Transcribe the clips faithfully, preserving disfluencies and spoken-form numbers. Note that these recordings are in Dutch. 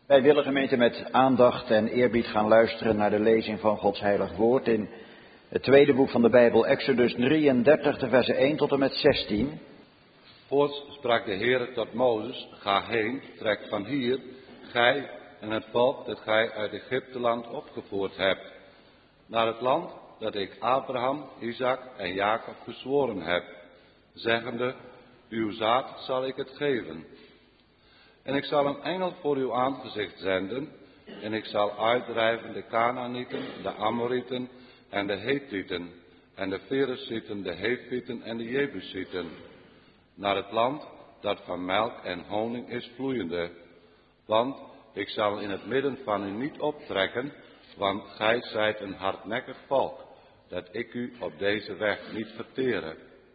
Wij willen gemeente met aandacht en eerbied gaan luisteren naar de lezing van Gods heilig woord in het tweede boek van de Bijbel, Exodus drieëndertig, de versen één tot en met zestien. Voorts sprak de Heere tot Mozes, ga heen, trek van hier, gij en het volk dat gij uit Egypteland opgevoerd hebt, naar het land dat ik Abraham, Isaac en Jacob gezworen heb, zeggende, uw zaad zal ik het geven. En ik zal een engel voor uw aangezicht zenden, en ik zal uitdrijven de Kanaanieten, de Amorieten en de Hethieten, en de Ferezieten, de Hevieten en de Jebusieten, naar het land dat van melk en honing is vloeiende. Want ik zal in het midden van u niet optrekken, want gij zijt een hardnekkig volk, dat ik u op deze weg niet vertere.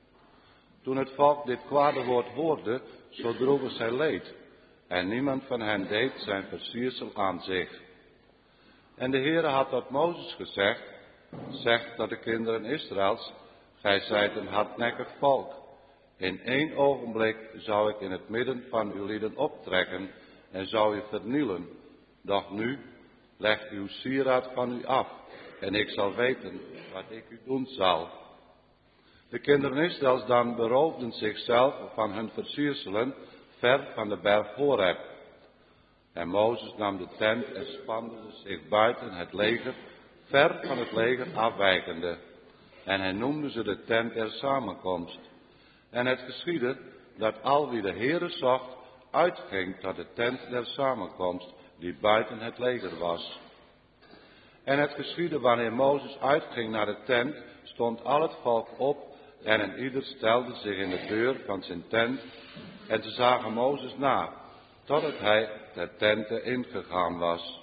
Toen het volk dit kwade woord hoorde, zo droegen zij leed, en niemand van hen deed zijn versiersel aan zich. En de Heere had tot Mozes gezegd, zeg tot de kinderen Israëls, gij zijt een hardnekkig volk. In één ogenblik zou ik in het midden van uw lieden optrekken en zou u vernielen. Doch nu, leg uw sieraad van u af, en ik zal weten wat ik u doen zal. De kinderen Israëls dan beroofden zichzelf van hun versierselen ver van de berg Horeb. En Mozes nam de tent en spande zich buiten het leger, ver van het leger afwijkende. En hij noemde ze de tent der samenkomst. En het geschiedde dat al wie de Heere zocht, uitging tot de tent der samenkomst, die buiten het leger was. En het geschiedde wanneer Mozes uitging naar de tent, stond al het volk op, en een ieder stelde zich in de deur van zijn tent, en ze zagen Mozes na, totdat hij de tenten ingegaan was.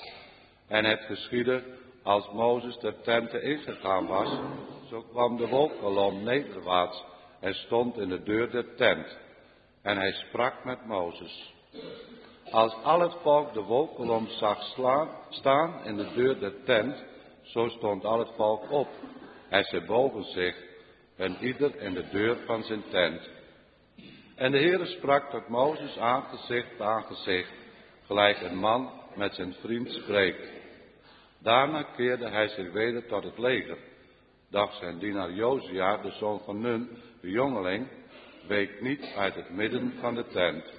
En het geschiedde, als Mozes de tenten ingegaan was, zo kwam de wolkkolom nederwaarts en stond in de deur der tent. En hij sprak met Mozes. Als al het volk de wolkkolom zag slaan, staan in de deur der tent, zo stond al het volk op. En ze bogen zich, en ieder in de deur van zijn tent. En de Heere sprak tot Mozes aangezicht bij aangezicht, gelijk een man met zijn vriend spreekt. Daarna keerde hij zich weder tot het leger. Doch zijn dienaar Josia, de zoon van Nun, de jongeling, week niet uit het midden van de tent.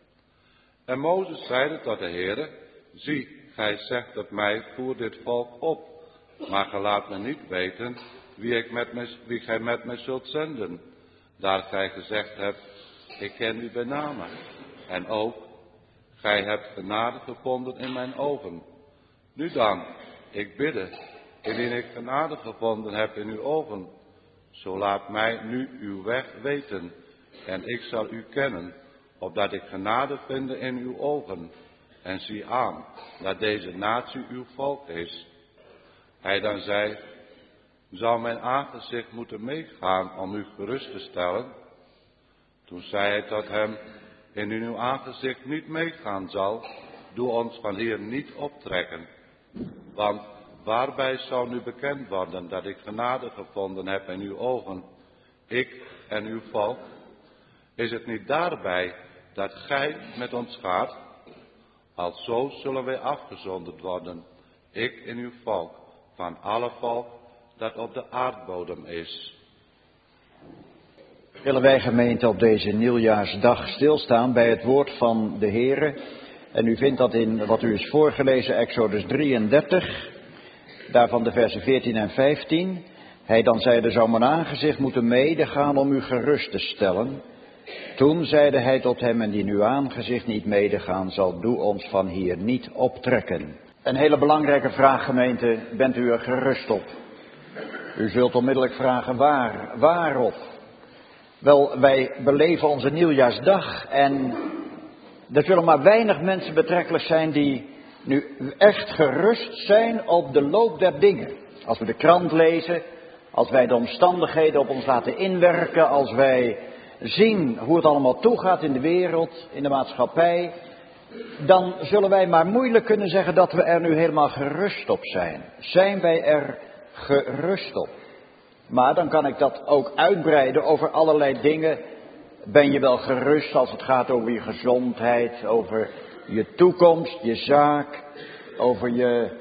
En Mozes zeide tot de Heere, zie, gij zegt tot mij, voer dit volk op, maar gij laat me niet weten wie, ik met mij, wie gij met mij zult zenden, daar gij gezegd hebt, ik ken u bij name. En ook, gij hebt genade gevonden in mijn ogen. Nu dan, ik bidde, indien ik genade gevonden heb in uw ogen, zo laat mij nu uw weg weten, en ik zal u kennen, opdat ik genade vind in uw ogen. En zie aan, dat deze natie uw volk is. Hij dan zei, zou mijn aangezicht moeten meegaan om u gerust te stellen? Toen zei hij tot hem, indien uw aangezicht niet meegaan zal, doe ons van hier niet optrekken. Want waarbij zou nu bekend worden dat ik genade gevonden heb in uw ogen, ik en uw volk? Is het niet daarbij dat gij met ons gaat? Alzo zullen wij afgezonderd worden, ik en uw volk, van alle volk dat op de aardbodem is. Willen wij gemeente op deze nieuwjaarsdag stilstaan bij het woord van de Heere. En u vindt dat in wat u is voorgelezen, Exodus drieëndertig, daarvan de versen veertien en vijftien. Hij dan zeide, zou mijn aangezicht moeten medegaan om u gerust te stellen. Toen zeide hij tot hem, en die uw aangezicht niet medegaan zal, doe ons van hier niet optrekken. Een hele belangrijke vraag, gemeente, bent u er gerust op? U zult onmiddellijk vragen, waar, waarop? Wel, wij beleven onze nieuwjaarsdag en er zullen maar weinig mensen betrekkelijk zijn die nu echt gerust zijn op de loop der dingen. Als we de krant lezen, als wij de omstandigheden op ons laten inwerken, als wij zien hoe het allemaal toegaat in de wereld, in de maatschappij, dan zullen wij maar moeilijk kunnen zeggen dat we er nu helemaal gerust op zijn. Zijn wij er gerust op? Maar dan kan ik dat ook uitbreiden over allerlei dingen. Ben je wel gerust als het gaat over je gezondheid, over je toekomst, je zaak, over je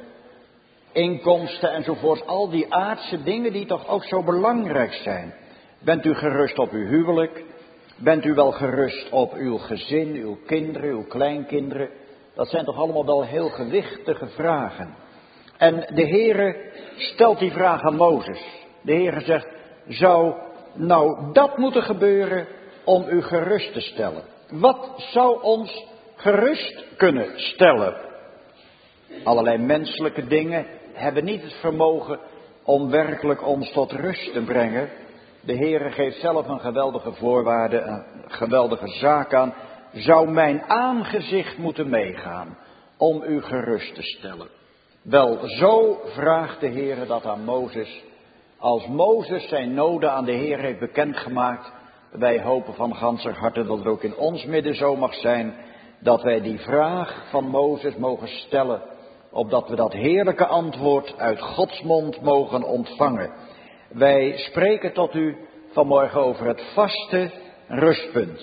inkomsten enzovoort. Al die aardse dingen die toch ook zo belangrijk zijn. Bent u gerust op uw huwelijk? Bent u wel gerust op uw gezin, uw kinderen, uw kleinkinderen? Dat zijn toch allemaal wel heel gewichtige vragen. En de Heere stelt die vraag aan Mozes. De Heere zegt, zou nou dat moeten gebeuren om u gerust te stellen? Wat zou ons gerust kunnen stellen? Allerlei menselijke dingen hebben niet het vermogen om werkelijk ons tot rust te brengen. De Heere geeft zelf een geweldige voorwaarde, een geweldige zaak aan. Zou mijn aangezicht moeten meegaan om u gerust te stellen? Wel, zo vraagt de Heere dat aan Mozes. Als Mozes zijn noden aan de Heer heeft bekendgemaakt, wij hopen van ganser harte dat het ook in ons midden zo mag zijn, dat wij die vraag van Mozes mogen stellen, opdat we dat heerlijke antwoord uit Gods mond mogen ontvangen. Wij spreken tot u vanmorgen over het vaste rustpunt.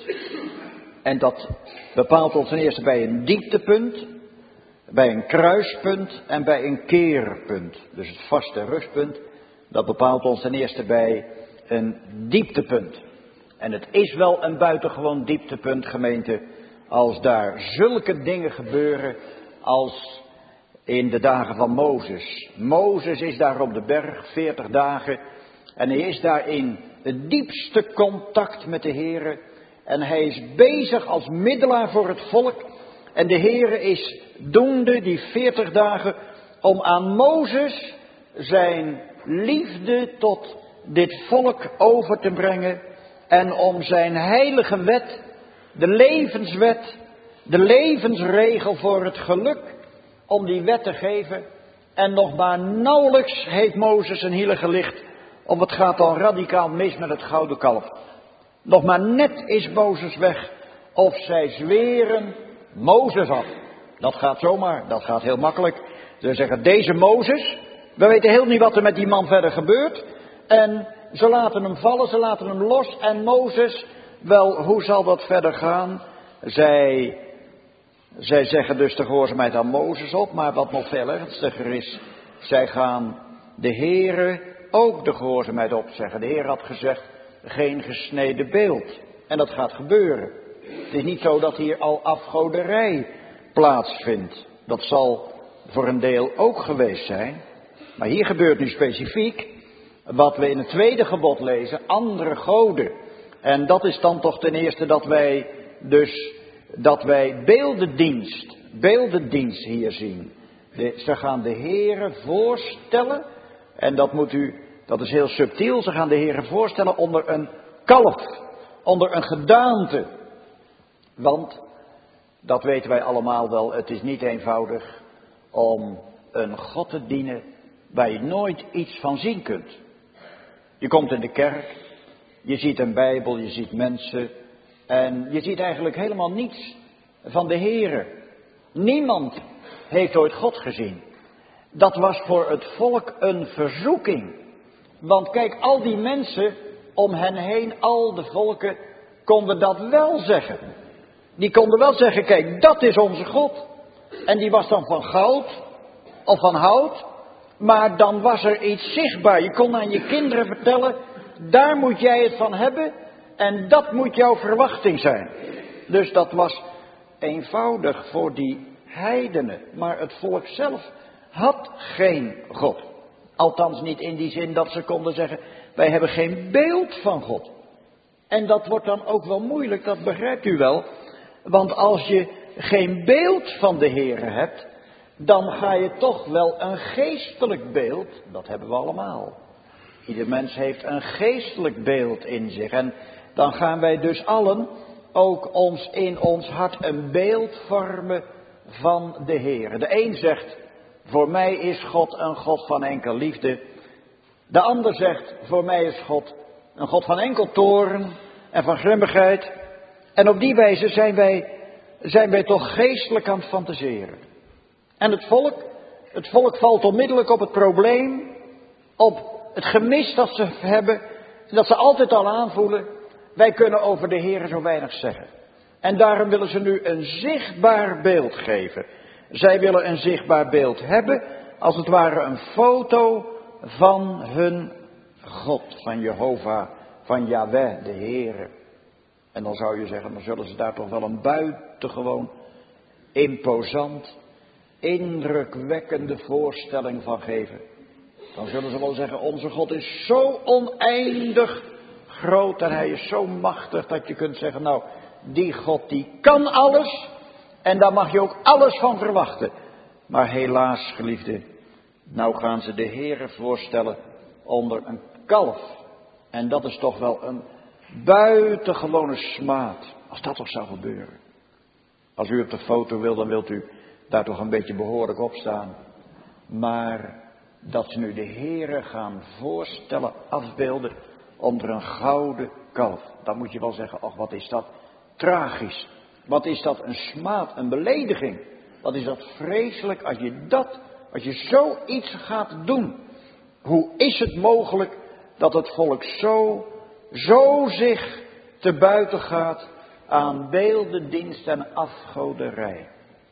En dat bepaalt ons ten eerste bij een dieptepunt, bij een kruispunt en bij een keerpunt. Dus het vaste rustpunt, dat bepaalt ons ten eerste bij een dieptepunt. En het is wel een buitengewoon dieptepunt, gemeente, als daar zulke dingen gebeuren als in de dagen van Mozes. Mozes is daar op de berg, veertig dagen, en hij is daar in het diepste contact met de Heere. En hij is bezig als middelaar voor het volk. En de Heere is doende die veertig dagen om aan Mozes zijn liefde tot dit volk over te brengen. En om zijn heilige wet, de levenswet, de levensregel voor het geluk, om die wet te geven. En nog maar nauwelijks heeft Mozes een hiele gelicht, of het gaat al radicaal mis met het gouden kalf. Nog maar net is Mozes weg, of zij zweren Mozes af. Dat gaat zomaar, dat gaat heel makkelijk. Ze zeggen, deze Mozes, we weten heel niet wat er met die man verder gebeurt. En ze laten hem vallen, ze laten hem los. En Mozes, wel, hoe zal dat verder gaan? Zij, zij zeggen dus de gehoorzaamheid aan Mozes op, maar wat nog veel ernstiger is, zij gaan de Heere ook de gehoorzaamheid opzeggen. De Heer had gezegd, geen gesneden beeld. En dat gaat gebeuren. Het is niet zo dat hier al afgoderij plaatsvindt. Dat zal voor een deel ook geweest zijn. Maar hier gebeurt nu specifiek wat we in het tweede gebod lezen, andere goden. En dat is dan toch ten eerste dat wij dus, dat wij beeldendienst, beeldendienst hier zien. De, ze gaan de Heere voorstellen, en dat moet u, dat is heel subtiel, ze gaan de Heere voorstellen onder een kalf, onder een gedaante. Want, dat weten wij allemaal wel, het is niet eenvoudig om een God te dienen waar je nooit iets van zien kunt. Je komt in de kerk, je ziet een Bijbel, je ziet mensen en je ziet eigenlijk helemaal niets van de Heere. Niemand heeft ooit God gezien. Dat was voor het volk een verzoeking. Want kijk, al die mensen om hen heen, al de volken, konden dat wel zeggen. Die konden wel zeggen, kijk, dat is onze God. En die was dan van goud of van hout. Maar dan was er iets zichtbaar. Je kon aan je kinderen vertellen, daar moet jij het van hebben. En dat moet jouw verwachting zijn. Dus dat was eenvoudig voor die heidenen. Maar het volk zelf had geen God. Althans niet in die zin dat ze konden zeggen, wij hebben geen beeld van God. En dat wordt dan ook wel moeilijk, dat begrijpt u wel. Want als je geen beeld van de Heere hebt, dan ga je toch wel een geestelijk beeld, dat hebben we allemaal. Ieder mens heeft een geestelijk beeld in zich. En dan gaan wij dus allen ook ons in ons hart een beeld vormen van de Heere. De een zegt, voor mij is God een God van enkel liefde. De ander zegt, voor mij is God een God van enkel toorn en van grimmigheid. En op die wijze zijn wij, zijn wij toch geestelijk aan het fantaseren. En het volk, het volk valt onmiddellijk op het probleem, op het gemis dat ze hebben, dat ze altijd al aanvoelen. Wij kunnen over de Heere zo weinig zeggen. En daarom willen ze nu een zichtbaar beeld geven. Zij willen een zichtbaar beeld hebben, als het ware een foto van hun God, van Jehovah, van Yahweh, de Heere. En dan zou je zeggen, dan zullen ze daar toch wel een buitengewoon imposant, indrukwekkende voorstelling van geven. Dan zullen ze wel zeggen, onze God is zo oneindig groot en hij is zo machtig dat je kunt zeggen, nou, die God die kan alles en daar mag je ook alles van verwachten. Maar helaas, geliefde, nou gaan ze de Heere voorstellen onder een kalf. En dat is toch wel een buitengewone smaad, als dat toch zou gebeuren. Als u op de foto wil, dan wilt u daar toch een beetje behoorlijk op staan. Maar dat ze nu de Heere gaan voorstellen, afbeelden onder een gouden kalf. Dan moet je wel zeggen, ach, wat is dat tragisch. Wat is dat een smaad, een belediging. Wat is dat vreselijk als je dat, als je zoiets gaat doen. Hoe is het mogelijk dat het volk zo, zo zich te buiten gaat aan beeldendienst en afgoderij.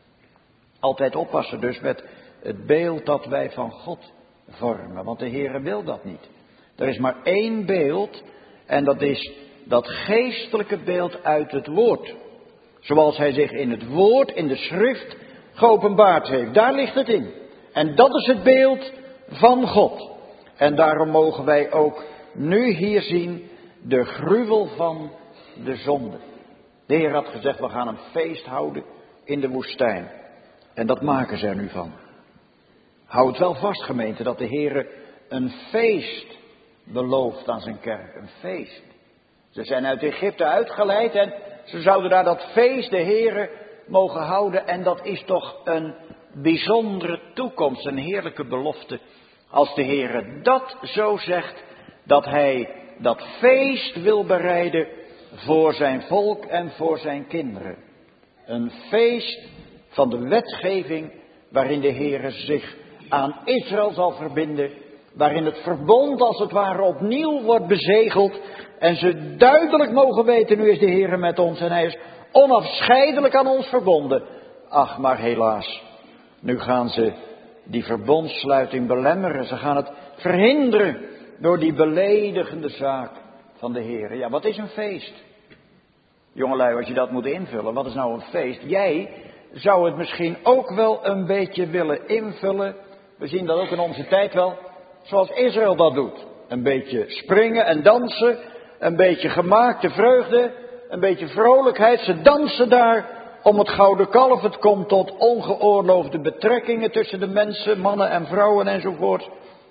Altijd oppassen dus met het beeld dat wij van God vormen, want de Heere wil dat niet. Er is maar één beeld en dat is dat geestelijke beeld uit het woord. Zoals hij zich in het woord, in de schrift geopenbaard heeft. Daar ligt het in. En dat is het beeld van God. En daarom mogen wij ook nu hier zien de gruwel van de zonde. De Heer had gezegd, we gaan een feest houden in de woestijn. En dat maken ze er nu van. Houd het wel vast, gemeente, dat de Heer een feest belooft aan zijn kerk. Een feest. Ze zijn uit Egypte uitgeleid en ze zouden daar dat feest de Heer mogen houden. En dat is toch een bijzondere toekomst, een heerlijke belofte. Als de Heer dat zo zegt, dat hij dat feest wil bereiden voor zijn volk en voor zijn kinderen. Een feest van de wetgeving waarin de Heer zich aan Israël zal verbinden. Waarin het verbond als het ware opnieuw wordt bezegeld. En ze duidelijk mogen weten, nu is de Heer met ons en hij is onafscheidelijk aan ons verbonden. Ach, maar helaas, nu gaan ze die verbondssluiting belemmeren. Ze gaan het verhinderen door die beledigende zaak van de Heer. Ja, wat is een feest? Jongelui, als je dat moet invullen, wat is nou een feest? Jij zou het misschien ook wel een beetje willen invullen. We zien dat ook in onze tijd wel, zoals Israël dat doet. Een beetje springen en dansen, een beetje gemaakte vreugde, een beetje vrolijkheid. Ze dansen daar om het gouden kalf. Het komt tot ongeoorloofde betrekkingen tussen de mensen, mannen en vrouwen enzovoort.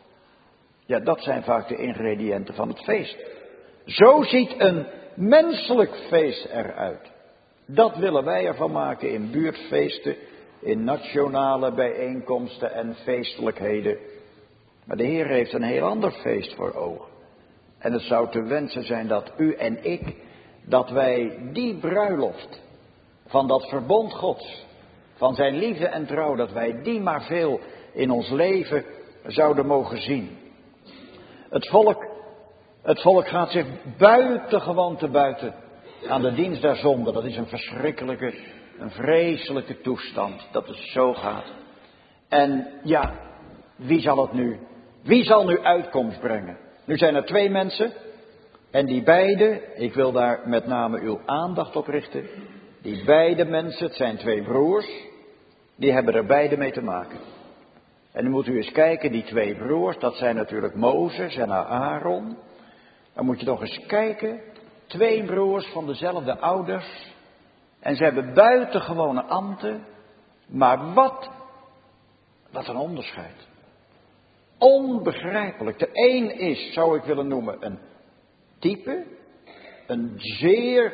Ja, dat zijn vaak de ingrediënten van het feest. Zo ziet een menselijk feest eruit. Dat willen wij ervan maken in buurtfeesten, in nationale bijeenkomsten en feestelijkheden. Maar de Heer heeft een heel ander feest voor ogen. En het zou te wensen zijn dat u en ik, dat wij die bruiloft van dat verbond Gods, van zijn liefde en trouw, dat wij die maar veel in ons leven zouden mogen zien. Het volk, het volk gaat zich buitengewoon te buiten aan de dienst der zonde. Dat is een verschrikkelijke, een vreselijke toestand, dat het zo gaat. En ja, wie zal het nu, wie zal nu uitkomst brengen? Nu zijn er twee mensen en die beide, ik wil daar met name uw aandacht op richten. Die beide mensen, het zijn twee broers, die hebben er beide mee te maken. En dan moet u eens kijken, die twee broers, dat zijn natuurlijk Mozes en Aaron. Dan moet je toch eens kijken, twee broers van dezelfde ouders. En ze hebben buitengewone ambten, maar wat, wat een onderscheid. Onbegrijpelijk. De een is, zou ik willen noemen, een type, een zeer,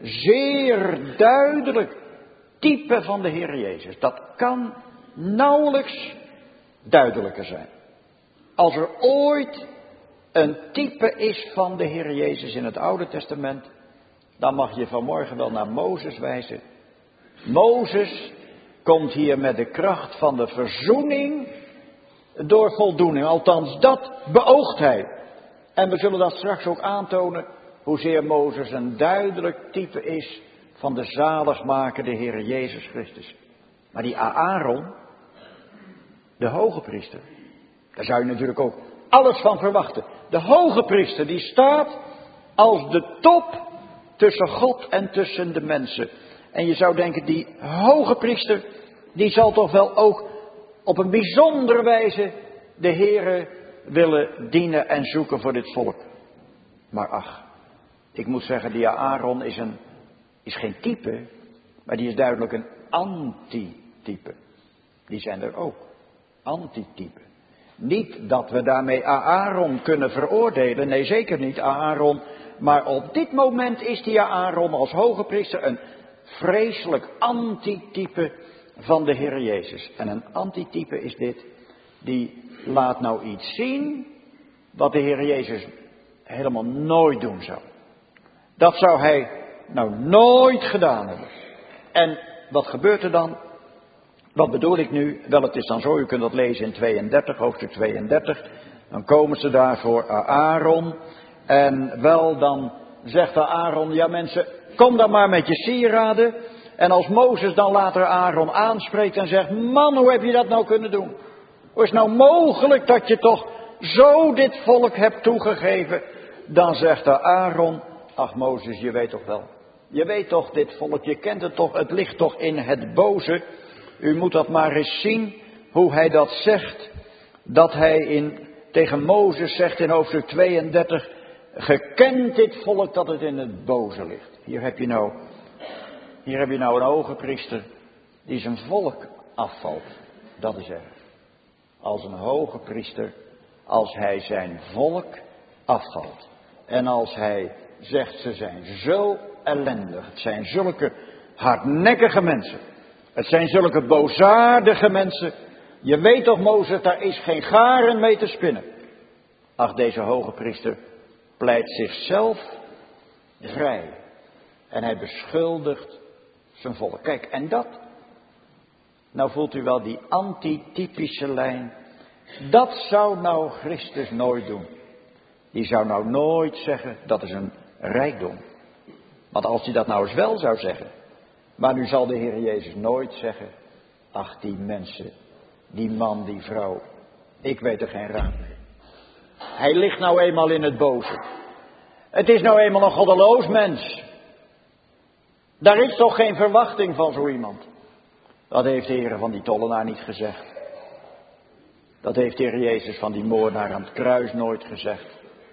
zeer duidelijk type van de Heer Jezus. Dat kan nauwelijks duidelijker zijn. Als er ooit een type is van de Heer Jezus in het Oude Testament, dan mag je vanmorgen wel naar Mozes wijzen. Mozes komt hier met de kracht van de verzoening door voldoening. Althans, dat beoogt hij. En we zullen dat straks ook aantonen, hoezeer Mozes een duidelijk type is van de zaligmakende Heere Jezus Christus. Maar die Aaron, de hoge priester, daar zou je natuurlijk ook alles van verwachten. De hoge priester die staat als de top tussen God en tussen de mensen. En je zou denken, die hoge priester, die zal toch wel ook op een bijzondere wijze de Heere willen dienen en zoeken voor dit volk. Maar ach, ik moet zeggen, die Aaron is, een, is geen type, maar die is duidelijk een antitype. Die zijn er ook, antitype. Niet dat we daarmee Aaron kunnen veroordelen, nee zeker niet Aaron. Maar op dit moment is die Aaron als hoge priester een vreselijk antitype van de Heer Jezus. En een antitype is dit, die laat nou iets zien wat de Heer Jezus helemaal nooit doen zou. Dat zou hij nou nooit gedaan hebben. En wat gebeurt er dan? Wat bedoel ik nu? Wel, het is dan zo, u kunt dat lezen in tweeëndertig, hoofdstuk tweeëndertig. Dan komen ze daar voor Aaron. En wel, dan zegt Aaron, ja mensen, kom dan maar met je sieraden. En als Mozes dan later Aaron aanspreekt en zegt, man, hoe heb je dat nou kunnen doen? Hoe is het nou mogelijk dat je toch zo dit volk hebt toegegeven? Dan zegt Aaron, ach Mozes, je weet toch wel. Je weet toch dit volk, je kent het toch, het ligt toch in het boze. U moet dat maar eens zien, hoe hij dat zegt. Dat hij in, tegen Mozes zegt in hoofdstuk tweeëndertig, gekend dit volk dat het in het boze ligt. Hier heb je nou, hier heb je nou een hoge priester die zijn volk afvalt. Dat is erg. Als een hoge priester, als hij zijn volk afvalt. En als hij zegt, ze zijn zo ellendig. Het zijn zulke hardnekkige mensen. Het zijn zulke boosaardige mensen. Je weet toch, Mozes, daar is geen garen mee te spinnen. Ach, deze hoge priester pleit zichzelf vrij. En hij beschuldigt zijn volk. Kijk, en dat, nou voelt u wel die antitypische lijn. Dat zou nou Christus nooit doen. Die zou nou nooit zeggen, dat is een rijkdom. Want als hij dat nou eens wel zou zeggen. Maar nu zal de Heer Jezus nooit zeggen, ach die mensen, die man, die vrouw, ik weet er geen raad mee. Hij ligt nou eenmaal in het boze. Het is nou eenmaal een goddeloos mens. Daar is toch geen verwachting van zo iemand. Dat heeft de Heer van die tollenaar niet gezegd. Dat heeft de Heer Jezus van die moordenaar aan het kruis nooit gezegd.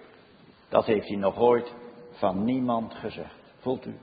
Dat heeft hij nog ooit van niemand gezegd. Voelt u?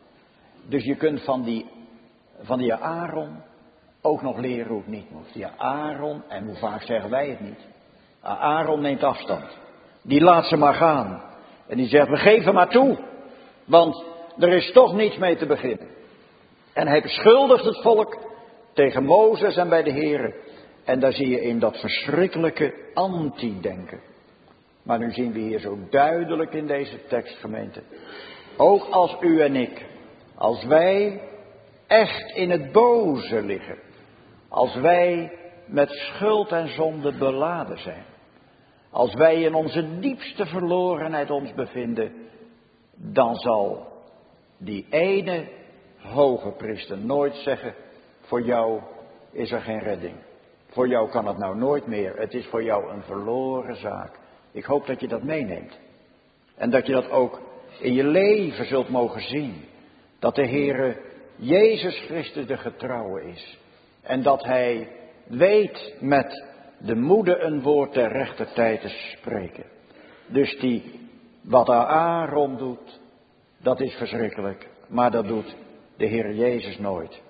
Dus je kunt van die, van die Aaron ook nog leren hoe het niet moet. Die Aaron, en hoe vaak zeggen wij het niet. Aaron neemt afstand. Die laat ze maar gaan. En die zegt, we geven maar toe. Want er is toch niets mee te beginnen. En hij beschuldigt het volk tegen Mozes en bij de Here. En daar zie je in dat verschrikkelijke anti-denken. Maar nu zien we hier zo duidelijk in deze tekst, gemeente. Ook als u en ik, als wij echt in het boze liggen. Als wij met schuld en zonde beladen zijn. Als wij in onze diepste verlorenheid ons bevinden. Dan zal die ene hoge priester nooit zeggen, voor jou is er geen redding. Voor jou kan het nou nooit meer. Het is voor jou een verloren zaak. Ik hoop dat je dat meeneemt. En dat je dat ook in je leven zult mogen zien. Dat de Heere Jezus Christus de getrouwe is. En dat hij weet met de moede een woord ter rechter tijd te spreken. Dus die, wat Aaron doet, dat is verschrikkelijk. Maar dat doet de Heer Jezus nooit.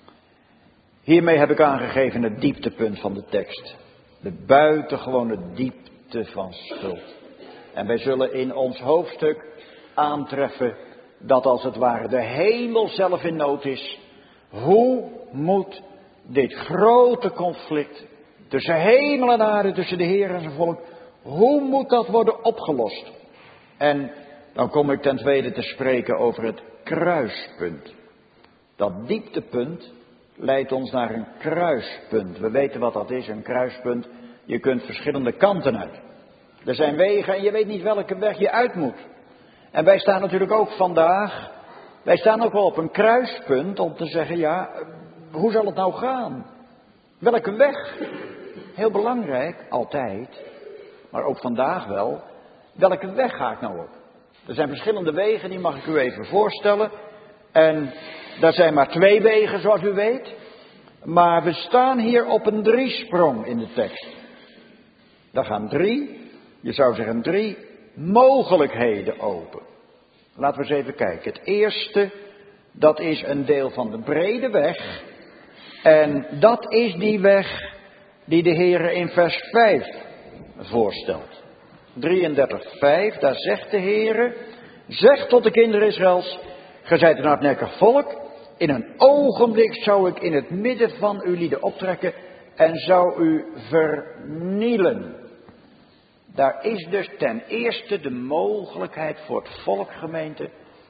Hiermee heb ik aangegeven het dieptepunt van de tekst. De buitengewone diepte van schuld. En wij zullen in ons hoofdstuk aantreffen dat als het ware de hemel zelf in nood is. Hoe moet dit grote conflict tussen hemel en aarde, tussen de Heer en zijn volk, hoe moet dat worden opgelost? En dan kom ik ten tweede te spreken over het kruispunt. Dat dieptepunt leidt ons naar een kruispunt. We weten wat dat is, een kruispunt. Je kunt verschillende kanten uit. Er zijn wegen en je weet niet welke weg je uit moet. En wij staan natuurlijk ook vandaag Wij staan ook wel op een kruispunt om te zeggen, ja, hoe zal het nou gaan? Welke weg? Heel belangrijk, altijd, maar ook vandaag wel. Welke weg ga ik nou op? Er zijn verschillende wegen, die mag ik u even voorstellen. En er zijn maar twee wegen, zoals u weet. Maar we staan hier op een driesprong in de tekst. Daar gaan drie, je zou zeggen drie, mogelijkheden open. Laten we eens even kijken. Het eerste, dat is een deel van de brede weg. En dat is die weg die de Heer in vers vijf voorstelt. drieëndertig vijf, daar zegt de Heer, zeg tot de kinderen Israëls, gij zijt een hardnekkig volk, in een ogenblik zou ik in het midden van uw lieden optrekken en zou u vernielen. Daar is dus ten eerste de mogelijkheid voor het volk, gemeente,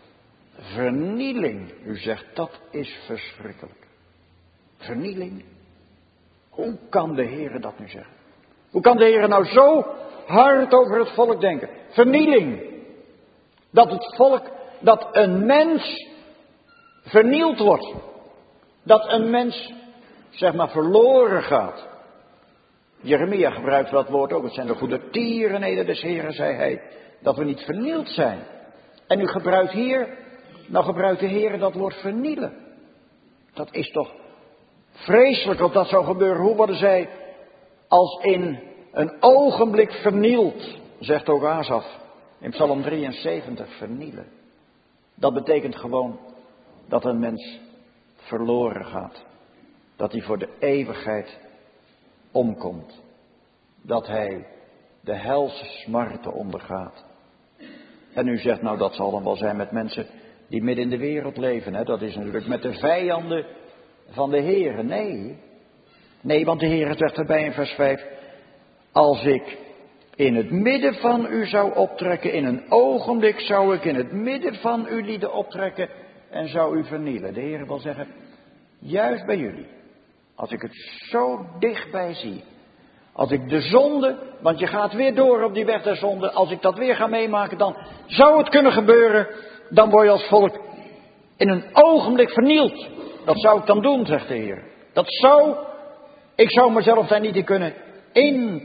vernieling. U zegt, dat is verschrikkelijk. Vernieling? Hoe kan de Heer dat nu zeggen? Hoe kan de Heer nou zo hard over het volk denken? Vernieling. Dat het volk, dat een mens vernield wordt. Dat een mens, zeg maar, verloren gaat. Jeremia gebruikt dat woord ook. Het zijn de goede tierenheden des Heren, zei hij. Dat we niet vernield zijn. En u gebruikt hier, nou gebruikt de Heer dat woord vernielen. Dat is toch vreselijk als dat zou gebeuren. Hoe worden zij als in een ogenblik vernield, zegt ook Asaf in Psalm drieënzeventig, vernielen. Dat betekent gewoon dat een mens verloren gaat. Dat hij voor de eeuwigheid omkomt. Dat hij de helse smarten ondergaat. En u zegt, nou dat zal dan wel zijn met mensen die midden in de wereld leven. Hè? Dat is natuurlijk met de vijanden van de Heere. Nee. Nee, want de Heere zegt erbij in vers vijf. Als ik in het midden van u zou optrekken, in een ogenblik zou ik in het midden van u lieden optrekken en zou u vernielen. De Heere wil zeggen, juist bij jullie. Als ik het zo dichtbij zie. Als ik de zonde, want je gaat weer door op die weg der zonde. Als ik dat weer ga meemaken, dan zou het kunnen gebeuren. Dan word je als volk in een ogenblik vernield. Dat zou ik dan doen, zegt de Heer. Dat zou, ik zou mezelf daar niet in kunnen intomen.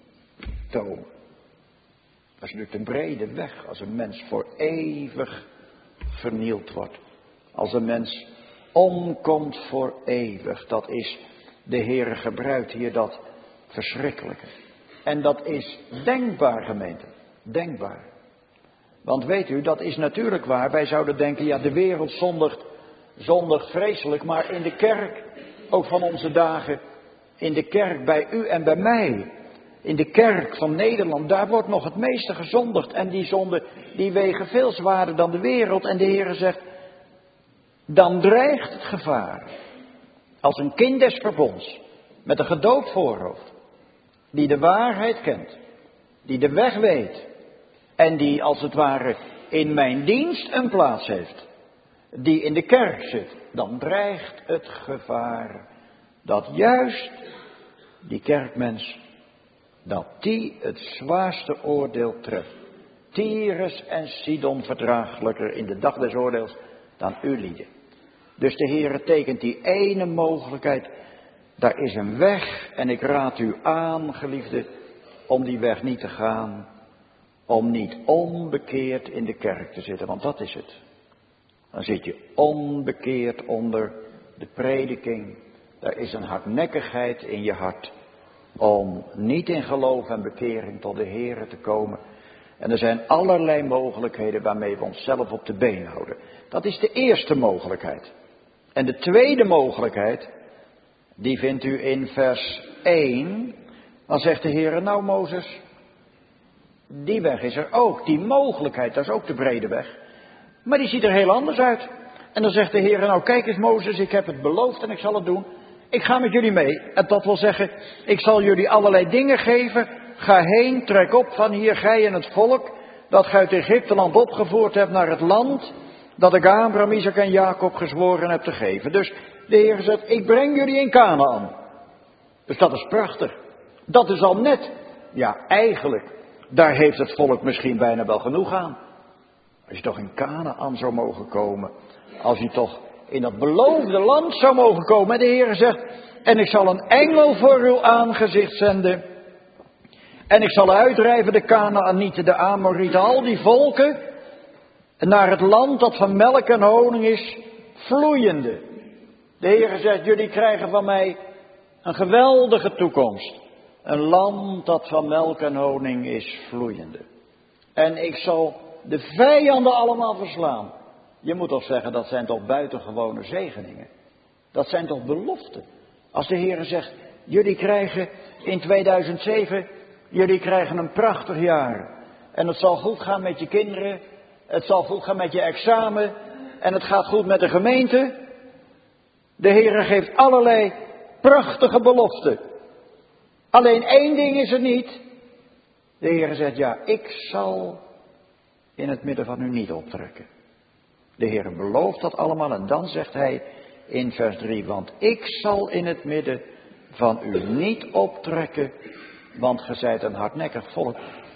Dat is natuurlijk een brede weg. Als een mens voor eeuwig vernield wordt. Als een mens omkomt voor eeuwig. Dat is, de Heer gebruikt hier dat verschrikkelijke. En dat is denkbaar, gemeente. Denkbaar. Want weet u, dat is natuurlijk waar. Wij zouden denken, ja, de wereld zondigt, zondigt vreselijk. Maar in de kerk, ook van onze dagen, in de kerk bij u en bij mij, in de kerk van Nederland, daar wordt nog het meeste gezondigd. En die zonden, die wegen veel zwaarder dan de wereld. En de Heer zegt, dan dreigt het gevaar. Als een kind des verbonds, met een gedoopt voorhoofd, die de waarheid kent, die de weg weet, en die als het ware in mijn dienst een plaats heeft, die in de kerk zit, dan dreigt het gevaar dat juist die kerkmens, dat die het zwaarste oordeel treft. Tyrus en Sidon verdraaglijker in de dag des oordeels dan u lieden. Dus de Heere tekent die ene mogelijkheid. Daar is een weg en ik raad u aan, geliefde, om die weg niet te gaan. Om niet onbekeerd in de kerk te zitten, want dat is het. Dan zit je onbekeerd onder de prediking. Daar is een hardnekkigheid in je hart om niet in geloof en bekering tot de Heere te komen. En er zijn allerlei mogelijkheden waarmee we onszelf op de been houden. Dat is de eerste mogelijkheid. En de tweede mogelijkheid, die vindt u in vers één. Dan zegt de Heere, nou Mozes, die weg is er ook. Die mogelijkheid, dat is ook de brede weg. Maar die ziet er heel anders uit. En dan zegt de Heere, nou kijk eens Mozes, ik heb het beloofd en ik zal het doen. Ik ga met jullie mee. En dat wil zeggen, ik zal jullie allerlei dingen geven. Ga heen, trek op van hier, gij en het volk, dat gij uit Egypteland opgevoerd hebt naar het land, dat ik Abraham, Isaac en Jacob gezworen heb te geven. Dus de Heer zegt, ik breng jullie in Kanaan. Dus dat is prachtig. Dat is al net, ja eigenlijk, daar heeft het volk misschien bijna wel genoeg aan. Als je toch in Kanaän zou mogen komen. Als je toch in dat beloofde land zou mogen komen. En de Heer zegt, en ik zal een engel voor uw aangezicht zenden. En ik zal uitdrijven de Kanaänieten, de Amorieten, al die volken. Naar het land dat van melk en honing is, vloeiende. De Heer zegt, jullie krijgen van mij een geweldige toekomst. Een land dat van melk en honing is, vloeiende. En ik zal de vijanden allemaal verslaan. Je moet toch zeggen, dat zijn toch buitengewone zegeningen. Dat zijn toch beloften. Als de Heer zegt, jullie krijgen in tweeduizend zeven, jullie krijgen een prachtig jaar. En het zal goed gaan met je kinderen. Het zal goed gaan met je examen. En het gaat goed met de gemeente. De Heer geeft allerlei prachtige beloften. Alleen één ding is er niet. De Heer zegt, ja, ik zal in het midden van u niet optrekken. De Heer belooft dat allemaal en dan zegt hij in vers drie, want ik zal in het midden van u niet optrekken, want ge zijt een hardnekkig volk.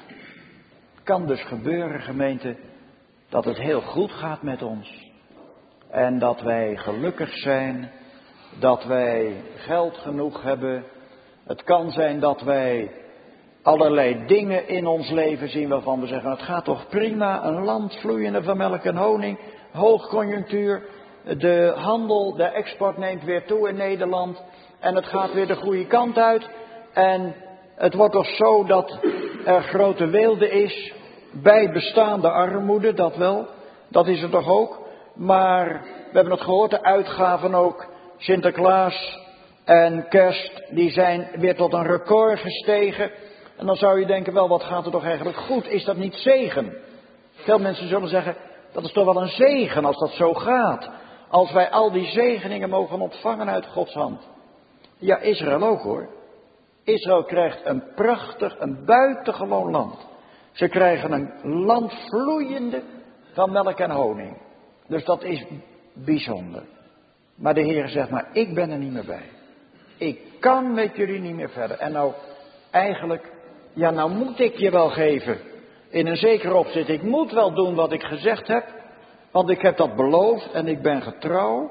Het kan dus gebeuren, gemeente, dat het heel goed gaat met ons. En dat wij gelukkig zijn, dat wij geld genoeg hebben. Het kan zijn dat wij allerlei dingen in ons leven zien waarvan we zeggen, het gaat toch prima, een land vloeiende van melk en honing, hoogconjunctuur, de handel, de export neemt weer toe in Nederland en het gaat weer de goede kant uit. En het wordt toch zo dat er grote weelde is bij bestaande armoede, dat wel, dat is er toch ook. Maar we hebben het gehoord, de uitgaven ook, Sinterklaas en Kerst, die zijn weer tot een record gestegen. En dan zou je denken, wel, wat gaat er toch eigenlijk goed? Is dat niet zegen? Veel mensen zullen zeggen, dat is toch wel een zegen als dat zo gaat. Als wij al die zegeningen mogen ontvangen uit Gods hand. Ja, Israël ook hoor. Israël krijgt een prachtig, een buitengewoon land. Ze krijgen een land vloeiende van melk en honing. Dus dat is bijzonder. Maar de Heer zegt, maar ik ben er niet meer bij. Ik kan met jullie niet meer verder. En nou, eigenlijk, ja nou moet ik je wel geven. In een zekere opzet, ik moet wel doen wat ik gezegd heb. Want ik heb dat beloofd en ik ben getrouw.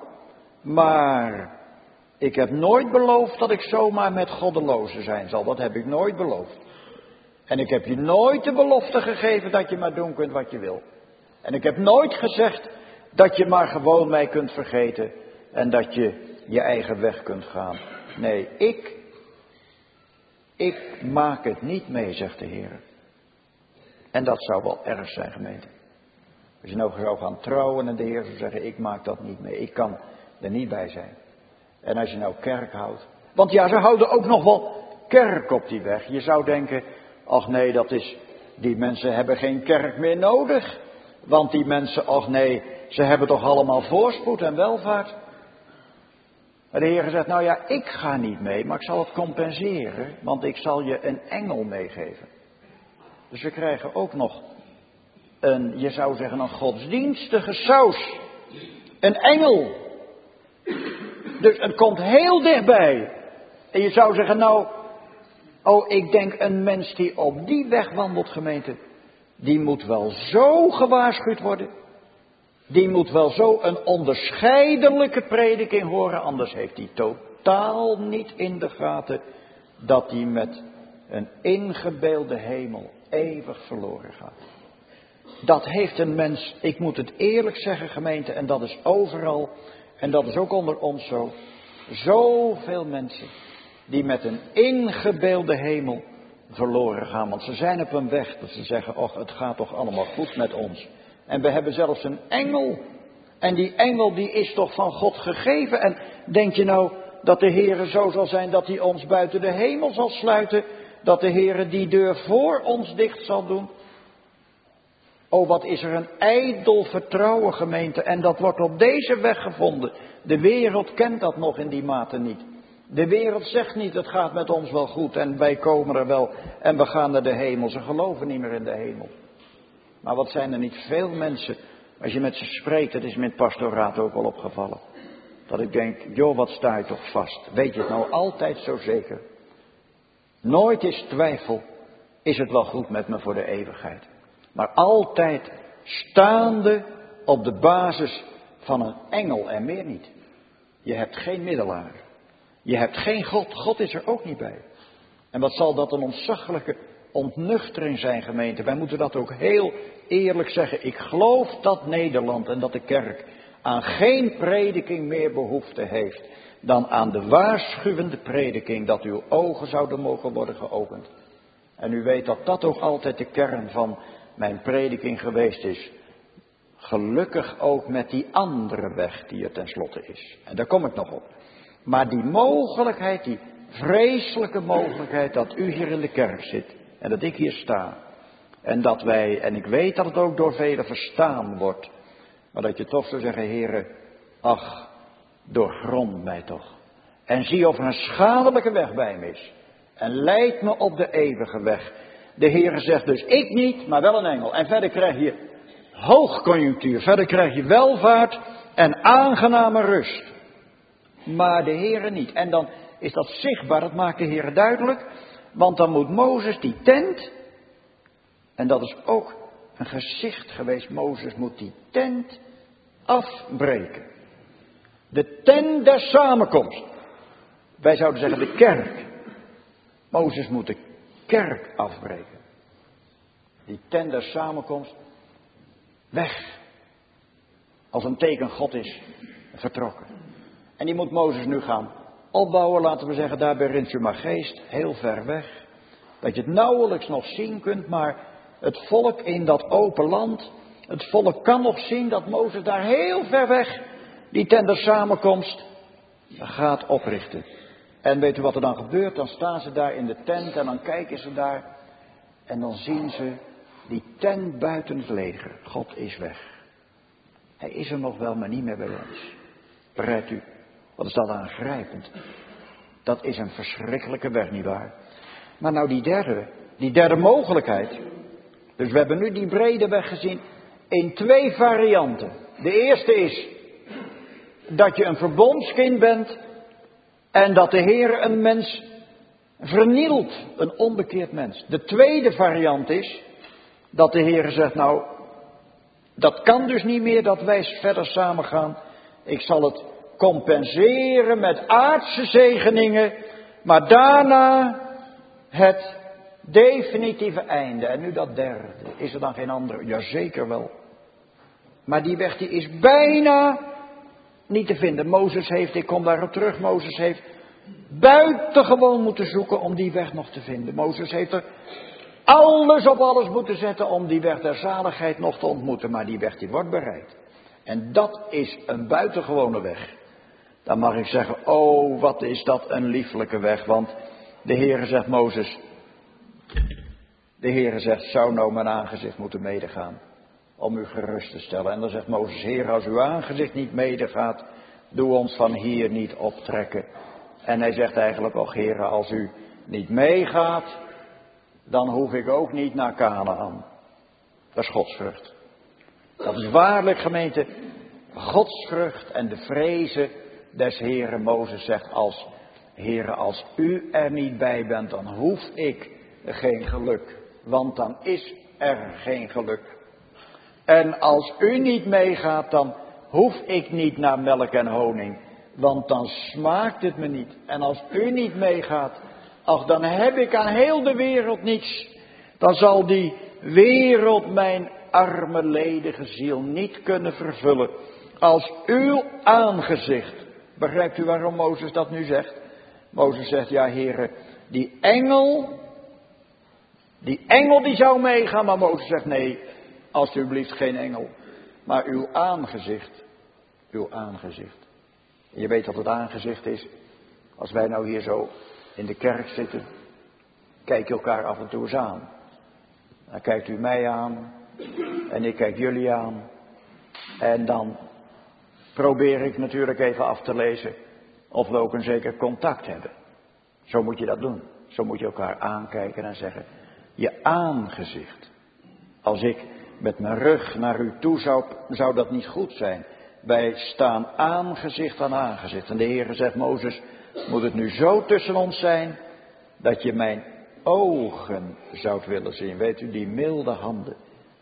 Maar ik heb nooit beloofd dat ik zomaar met goddelozen zijn zal. Dat heb ik nooit beloofd. En ik heb je nooit de belofte gegeven dat je maar doen kunt wat je wil. En ik heb nooit gezegd dat je maar gewoon mij kunt vergeten. En dat je je eigen weg kunt gaan. Nee, ik, ik maak het niet mee, zegt de Heer. En dat zou wel erg zijn, gemeente. Als je nou zou gaan trouwen en de Heer zou zeggen, ik maak dat niet mee. Ik kan er niet bij zijn. En als je nou kerk houdt. Want ja, ze houden ook nog wel kerk op die weg. Je zou denken, ach nee, dat is, die mensen hebben geen kerk meer nodig. Want die mensen, ach nee, ze hebben toch allemaal voorspoed en welvaart. Maar de Heer zegt, nou ja, ik ga niet mee, maar ik zal het compenseren. Want ik zal je een engel meegeven. Dus we krijgen ook nog een, je zou zeggen, een godsdienstige saus. Een engel. Dus het komt heel dichtbij. En je zou zeggen, nou, oh, ik denk een mens die op die weg wandelt, gemeente, die moet wel zo gewaarschuwd worden. Die moet wel zo een onderscheidelijke prediking horen, anders heeft hij totaal niet in de gaten dat hij met een ingebeelde hemel eeuwig verloren gaat. Dat heeft een mens, ik moet het eerlijk zeggen, gemeente, en dat is overal, en dat is ook onder ons zo, zoveel mensen die met een ingebeelde hemel verloren gaan. Want ze zijn op een weg dat ze zeggen, och, het gaat toch allemaal goed met ons. En we hebben zelfs een engel. En die engel die is toch van God gegeven. En denk je nou dat de Heere zo zal zijn dat hij ons buiten de hemel zal sluiten? Dat de Heere die deur voor ons dicht zal doen? Oh, wat is er een ijdel vertrouwen, gemeente. En dat wordt op deze weg gevonden. De wereld kent dat nog in die mate niet. De wereld zegt niet, het gaat met ons wel goed en wij komen er wel en we gaan naar de hemel. Ze geloven niet meer in de hemel. Maar wat zijn er niet veel mensen, als je met ze spreekt, het is me in het pastoraat ook al opgevallen. Dat ik denk, joh, wat sta je toch vast. Weet je het nou altijd zo zeker? Nooit is twijfel, is het wel goed met me voor de eeuwigheid. Maar altijd Staande op de basis van een engel en meer niet. Je hebt geen middelaar. Je hebt geen God. God is er ook niet bij. En wat zal dat een ontzaglijke ontnuchtering zijn, gemeente. Wij moeten dat ook heel eerlijk zeggen. Ik geloof dat Nederland en dat de kerk aan geen prediking meer behoefte heeft dan aan de waarschuwende prediking dat uw ogen zouden mogen worden geopend. En u weet dat dat ook altijd de kern van mijn prediking geweest is. Gelukkig ook met die andere weg die er tenslotte is. En daar kom ik nog op. Maar die mogelijkheid, die vreselijke mogelijkheid dat u hier in de kerk zit en dat ik hier sta. En dat wij, en ik weet dat het ook door velen verstaan wordt. Maar dat je toch zou zeggen, Heere, ach, doorgrond mij toch. En zie of er een schadelijke weg bij me is. En leid me op de eeuwige weg. De Heere zegt dus, ik niet, maar wel een engel. En verder krijg je hoogconjunctuur. Verder krijg je welvaart en aangename rust. Maar de Heere niet. En dan is dat zichtbaar, dat maakt de Heere duidelijk. Want dan moet Mozes die tent, en dat is ook een gezicht geweest, Mozes moet die tent afbreken. De tent der samenkomst. Wij zouden zeggen de kerk. Mozes moet de kerk afbreken. Die tent der samenkomst. Weg. Als een teken God is vertrokken. En die moet Mozes nu gaan opbouwen, laten we zeggen, daar bij Rinsumageest, heel ver weg. Dat je het nauwelijks nog zien kunt, maar het volk in dat open land, het volk kan nog zien dat Mozes daar heel ver weg die tent der samenkomst gaat oprichten. En weet u wat er dan gebeurt? Dan staan ze daar in de tent en dan kijken ze daar en dan zien ze die tent buiten het leger. God is weg. Hij is er nog wel, maar niet meer bij ons. Begrijpt u? Wat is dat aangrijpend? Dat is een verschrikkelijke weg, nietwaar? Maar nou die derde, die derde mogelijkheid. Dus we hebben nu die brede weg gezien in twee varianten. De eerste is dat je een verbondskind bent en dat de Heer een mens vernielt, een onbekeerd mens. De tweede variant is dat de Heer zegt, nou, dat kan dus niet meer dat wij verder samen gaan. Ik zal het compenseren met aardse zegeningen, maar daarna het definitieve einde. En nu dat derde. Is er dan geen andere? Jazeker wel. Maar die weg die is bijna niet te vinden. Mozes heeft, ik kom daarop terug, Mozes heeft buitengewoon moeten zoeken om die weg nog te vinden. Mozes heeft er alles op alles moeten zetten om die weg der zaligheid nog te ontmoeten. Maar die weg die wordt bereid. En dat is een buitengewone weg. Dan mag ik zeggen, oh wat is dat een lieflijke weg. Want de Heere zegt Mozes, de Heere zegt, zou nou mijn aangezicht moeten medegaan om u gerust te stellen. En dan zegt Mozes, Heer, als uw aangezicht niet medegaat, doe ons van hier niet optrekken. En hij zegt eigenlijk ook, Heer, als u niet meegaat, dan hoef ik ook niet naar Kanaan. Dat is godsvrucht. Dat is waarlijk, gemeente, godsvrucht en de vrezen des Heeren. Mozes zegt, als Heere, als u er niet bij bent, dan hoef ik geen geluk. Want dan is er geen geluk. En als u niet meegaat, dan hoef ik niet naar melk en honing. Want dan smaakt het me niet. En als u niet meegaat, ach, dan heb ik aan heel de wereld niets. Dan zal die wereld mijn arme ledige ziel niet kunnen vervullen. Als uw aangezicht. Begrijpt u waarom Mozes dat nu zegt? Mozes zegt, ja Heere, die engel, die engel die zou meegaan. Maar Mozes zegt, nee, alsjeblieft geen engel. Maar uw aangezicht, uw aangezicht. En je weet wat het aangezicht is. Als wij nou hier zo in de kerk zitten, kijk je elkaar af en toe eens aan. Dan kijkt u mij aan en ik kijk jullie aan. En dan probeer ik natuurlijk even af te lezen of we ook een zeker contact hebben. Zo moet je dat doen. Zo moet je elkaar aankijken en zeggen, je aangezicht. Als ik met mijn rug naar u toe zou, zou dat niet goed zijn. Wij staan aangezicht aan aangezicht. En de Heere zegt, Mozes, moet het nu zo tussen ons zijn dat je mijn ogen zoudt willen zien. Weet u, die milde handen,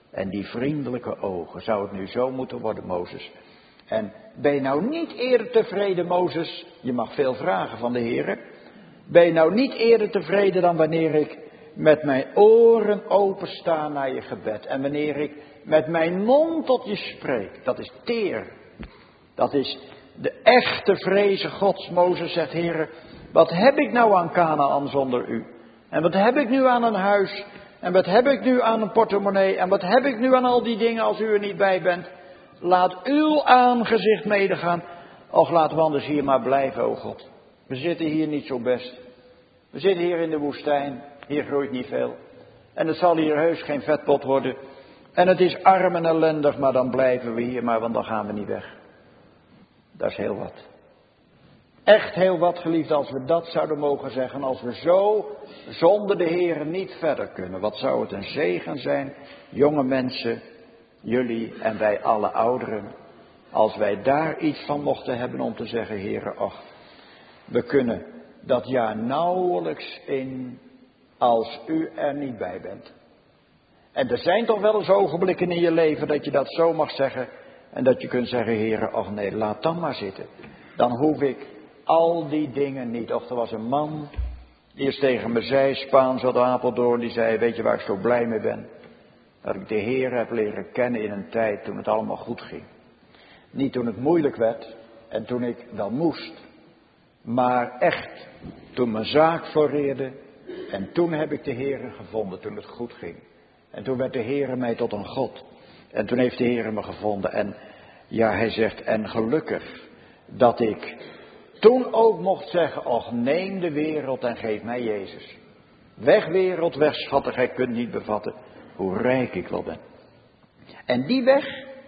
En die vriendelijke ogen, zou het nu zo moeten worden, Mozes? En ben je nou niet eerder tevreden, Mozes? Je mag veel vragen van de Heere. Ben je nou niet eerder tevreden dan wanneer ik met mijn oren opensta naar je gebed? En wanneer ik met mijn mond tot je spreek? Dat is teer. Dat is de echte vrezen Gods. Mozes zegt, Heere, wat heb ik nou aan Kanaan zonder u? En wat heb ik nu aan een huis? En wat heb ik nu aan een portemonnee? En wat heb ik nu aan al die dingen als u er niet bij bent? Laat uw aangezicht medegaan. Och, laten we anders hier maar blijven, o God. We zitten hier niet zo best. We zitten hier in de woestijn. Hier groeit niet veel. En het zal hier heus geen vetpot worden. En het is arm en ellendig, maar dan blijven we hier maar, want dan gaan we niet weg. Dat is heel wat. Echt heel wat, geliefd, als we dat zouden mogen zeggen. Als we zo zonder de Heer niet verder kunnen. Wat zou het een zegen zijn, jonge mensen, jullie en wij alle ouderen. Als wij daar iets van mochten hebben om te zeggen, Heere, ach, we kunnen dat jaar nauwelijks in als u er niet bij bent. En er zijn toch wel eens ogenblikken in je leven dat je dat zo mag zeggen. En dat je kunt zeggen, Heere, ach nee, laat dan maar zitten. Dan hoef ik al die dingen niet. Of er was een man die eens tegen me zei, Spaans uit Apeldoorn, die zei, weet je waar ik zo blij mee ben? Dat ik de Heer heb leren kennen in een tijd toen het allemaal goed ging. Niet toen het moeilijk werd en toen ik wel moest. Maar echt, toen mijn zaak floreerde. En toen heb ik de Heer gevonden, toen het goed ging. En toen werd de Heer mij tot een God. En toen heeft de Heer me gevonden. En ja, hij zegt, en gelukkig dat ik toen ook mocht zeggen, och, neem de wereld en geef mij Jezus. Weg wereld, weg schatten, gij kunt niet bevatten hoe rijk ik wel ben. En die weg,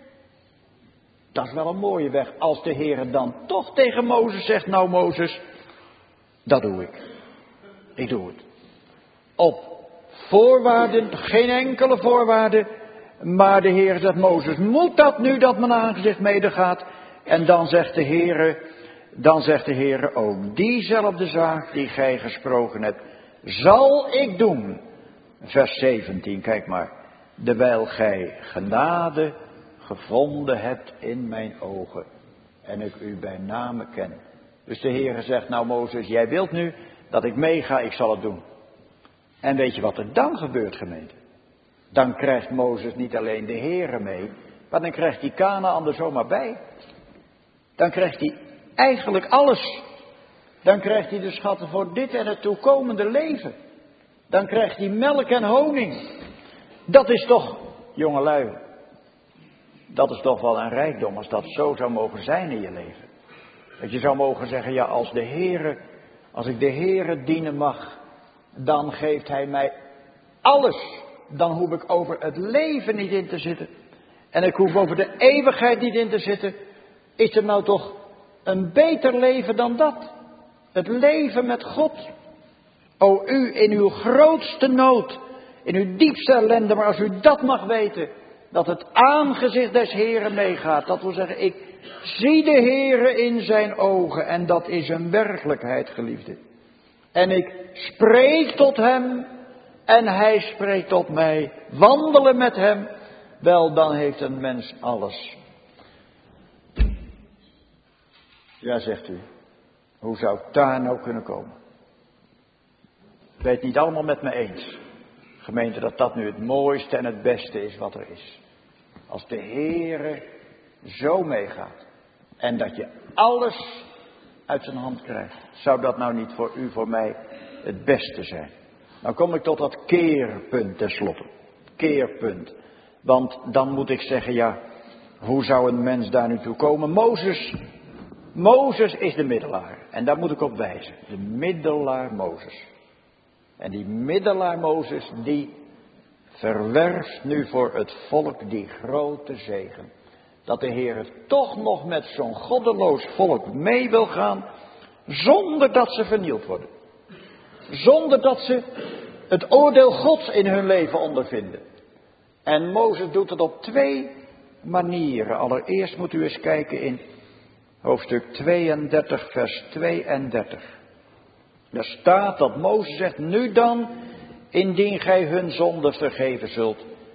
dat is wel een mooie weg. Als de Heer dan toch tegen Mozes zegt, nou Mozes, dat doe ik. Ik doe het. Op voorwaarden, geen enkele voorwaarde. Maar de Heer zegt, Mozes, moet dat nu dat mijn aangezicht medegaat? En dan zegt de Heer, dan zegt de Heer ook, diezelfde zaak die gij gesproken hebt, zal ik doen. Vers zeventien, kijk maar. Dewijl gij genade gevonden hebt in mijn ogen en ik u bij name ken. Dus de Heer zegt, nou Mozes, jij wilt nu dat ik meega, ik zal het doen. En weet je wat er dan gebeurt, gemeente? Dan krijgt Mozes niet alleen de Heere mee, maar dan krijgt hij Kanaan er zomaar bij. Dan krijgt hij eigenlijk alles. Dan krijgt hij de schatten voor dit en het toekomende leven. Dan krijgt hij melk en honing. Dat is toch, jongelui, dat is toch wel een rijkdom als dat zo zou mogen zijn in je leven. Dat je zou mogen zeggen, ja, als de Heere, als ik de Heere dienen mag, dan geeft hij mij alles. Dan hoef ik over het leven niet in te zitten. En ik hoef over de eeuwigheid niet in te zitten. Is er nou toch een beter leven dan dat? Het leven met God. O, u in uw grootste nood, in uw diepste ellende, maar als u dat mag weten, dat het aangezicht des Heren meegaat. Dat wil zeggen, ik zie de Heren in zijn ogen en dat is een werkelijkheid, geliefde. En ik spreek tot hem en hij spreekt tot mij. Wandelen met hem, wel dan heeft een mens alles. Ja, zegt u, hoe zou het daar nou kunnen komen? Ik weet het niet allemaal met me eens. Gemeente, dat dat nu het mooiste en het beste is wat er is. Als de Heere zo meegaat. En dat je alles uit zijn hand krijgt. Zou dat nou niet voor u, voor mij het beste zijn? Dan kom ik tot dat keerpunt tenslotte. Keerpunt. Want dan moet ik zeggen, ja, hoe zou een mens daar nu toe komen? Mozes, Mozes is de middelaar. En daar moet ik op wijzen. De middelaar Mozes. En die middelaar Mozes, die verwerft nu voor het volk die grote zegen. Dat de Heer het toch nog met zo'n goddeloos volk mee wil gaan, zonder dat ze vernield worden. Zonder dat ze het oordeel Gods in hun leven ondervinden. En Mozes doet het op twee manieren. Allereerst moet u eens kijken in hoofdstuk tweeëndertig, vers tweeëndertig. Daar staat dat Mozes zegt, nu dan, indien gij hun zonde vergeven zult,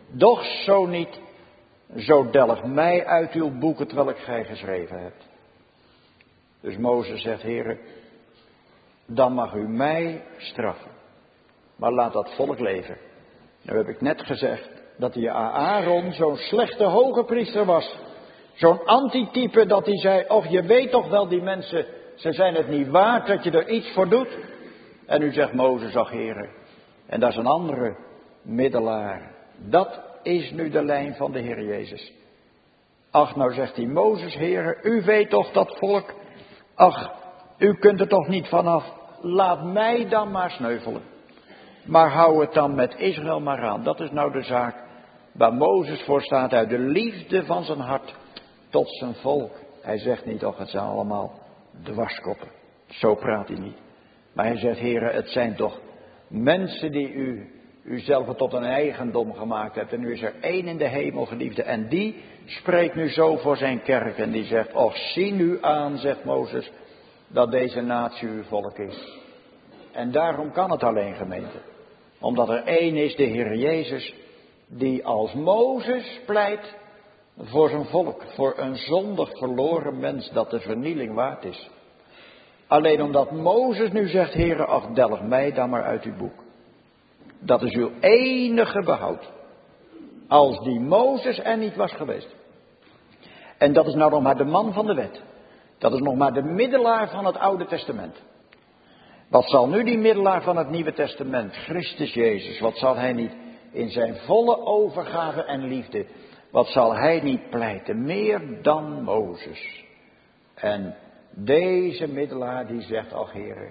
Doch zo niet, zo delg mij uit uw boek het welk gij geschreven hebt. Dus Mozes zegt, Heere, dan mag u mij straffen. Maar laat dat volk leven. Nu heb ik net gezegd dat die Aaron zo'n slechte hoge priester was. Zo'n antitype dat hij zei, och je weet toch wel die mensen, ze zijn het niet waard dat je er iets voor doet. En nu zegt Mozes, ach Heere, en dat is een andere middelaar. Dat is nu de lijn van de Heer Jezus. Ach, nou zegt hij, Mozes, Heere, u weet toch dat volk, ach, u kunt er toch niet vanaf, laat mij dan maar sneuvelen. Maar hou het dan met Israël maar aan. Dat is nou de zaak waar Mozes voor staat, uit de liefde van zijn hart tot zijn volk. Hij zegt niet, toch, het zijn allemaal dwarskoppen. Zo praat hij niet. Maar hij zegt, Heere, het zijn toch mensen die u, u zelf tot een eigendom gemaakt hebt. En nu is er één in de hemel, geliefde. En die spreekt nu zo voor zijn kerk. En die zegt, och, zie nu aan, zegt Mozes, dat deze natie uw volk is. En daarom kan het alleen, gemeente. Omdat er één is, de Heer Jezus, die als Mozes pleit voor zijn volk. Voor een zondig verloren mens dat de vernieling waard is. Alleen omdat Mozes nu zegt, Heere, ach, delg mij dan maar uit uw boek. Dat is uw enige behoud. Als die Mozes er niet was geweest. En dat is nou nog maar de man van de wet. Dat is nog maar de middelaar van het Oude Testament. Wat zal nu die middelaar van het Nieuwe Testament, Christus Jezus, wat zal hij niet in zijn volle overgave en liefde, wat zal hij niet pleiten, meer dan Mozes. En deze middelaar die zegt, ach Heere,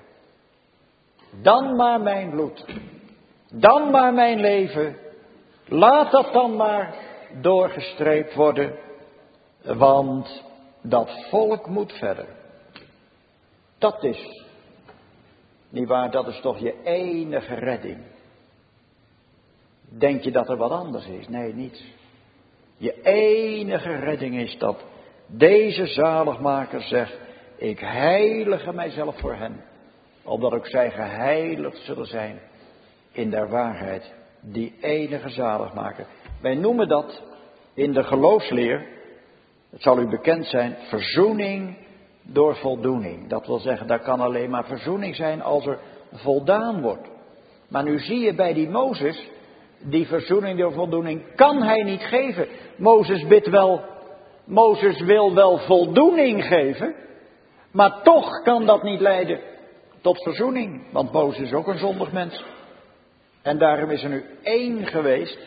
dan maar mijn bloed, dan maar mijn leven, laat dat dan maar doorgestreept worden, want dat volk moet verder. Dat is, nietwaar, dat is toch je enige redding. Denk je dat er wat anders is? Nee, niets. Je enige redding is dat deze zaligmaker zegt, ik heilige mijzelf voor hen, opdat ook zij geheiligd zullen zijn in der waarheid. Die enige zaligmaker. Wij noemen dat in de geloofsleer, het zal u bekend zijn, verzoening door voldoening. Dat wil zeggen, daar kan alleen maar verzoening zijn als er voldaan wordt. Maar nu zie je bij die Mozes, die verzoening door voldoening kan hij niet geven. Mozes bidt wel, Mozes wil wel voldoening geven, maar toch kan dat niet leiden tot verzoening. Want Mozes is ook een zondig mens. En daarom is er nu één geweest,